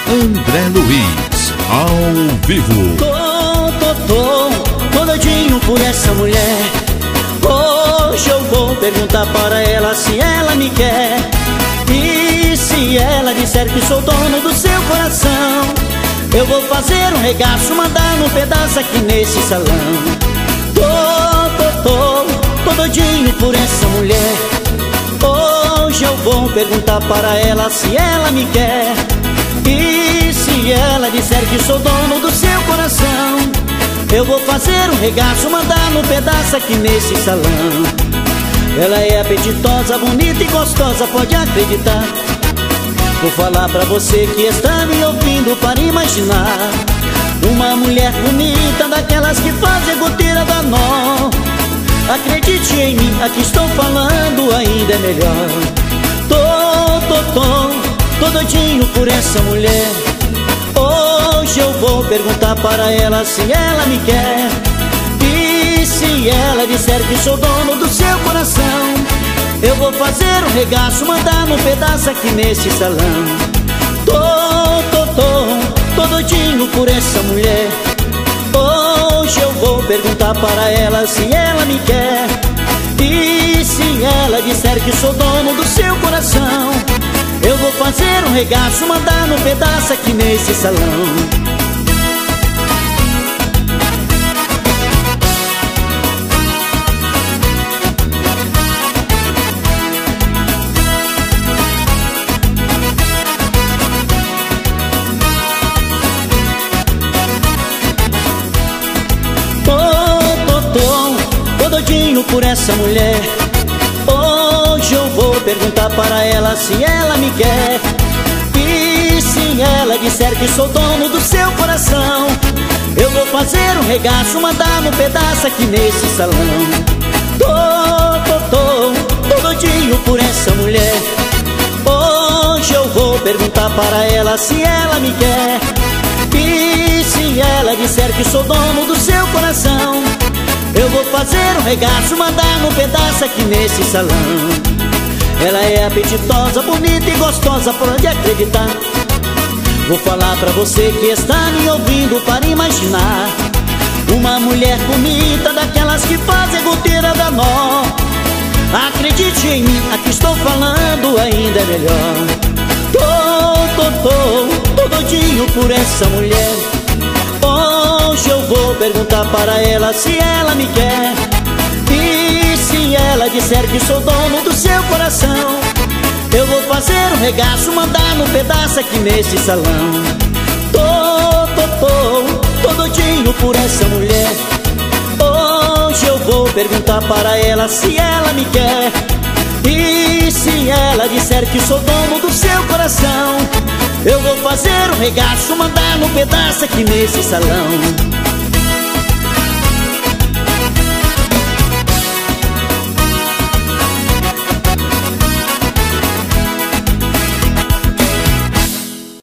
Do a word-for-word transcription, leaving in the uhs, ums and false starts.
André Luiz, ao vivo. Tô, tô, tô, tô doidinho por essa mulher. Hoje eu vou perguntar para ela se ela me quer. E se ela disser que sou dono do seu coração, eu vou fazer um regaço, mandar um pedaço aqui nesse salão. Tô, tô, tô, tô doidinho por essa mulher. Hoje eu vou perguntar para ela se ela me quer. E se ela disser que sou dono do seu coração, eu vou fazer um regaço, mandar um pedaço aqui nesse salão. Ela é apetitosa, bonita e gostosa, pode acreditar. Vou falar pra você que está me ouvindo para imaginar uma mulher bonita, daquelas que fazem goteira da nó. Acredite em mim, aqui estou falando, ainda é melhor. Tô, tô, tô, tô doidinho por essa mulher. Hoje eu vou perguntar para ela se ela me quer. E se ela disser que sou dono do seu coração, eu vou fazer um regaço, mandar um pedaço aqui nesse salão. Tô, tô, tô, tô doidinho por essa mulher. Hoje eu vou perguntar para ela se ela me quer. E se ela disser que sou dono do seu coração, eu vou fazer um regaço, mandar um pedaço aqui nesse salão. Doidinho por essa mulher. Hoje eu vou perguntar para ela se ela me quer. E se ela disser que sou dono do seu coração, eu vou fazer um regaço, mandar um pedaço aqui nesse salão. Tô, tô, tô, tô doidinho por essa mulher. Hoje eu vou perguntar para ela se ela me quer. E se ela disser que sou dono do seu coração, eu vou fazer um regaço, mandar um pedaço aqui nesse salão. Ela é apetitosa, bonita e gostosa, pode acreditar. Vou falar pra você que está me ouvindo para imaginar uma mulher bonita, daquelas que fazem goteira da nó. Acredite em mim, aqui estou falando, ainda é melhor. Tô, tô, tô, tô doidinho por essa mulher. Hoje eu vou perguntar para ela se ela me quer. E se ela disser que sou dono do seu coração, eu vou fazer um regaço, mandar um pedaço aqui nesse salão. Tô, tô, tô, tô doidinho por essa mulher. Hoje eu vou perguntar para ela se ela me quer. E se ela disser que sou dono do seu coração, eu vou fazer um regaço, mandar um pedaço aqui nesse salão.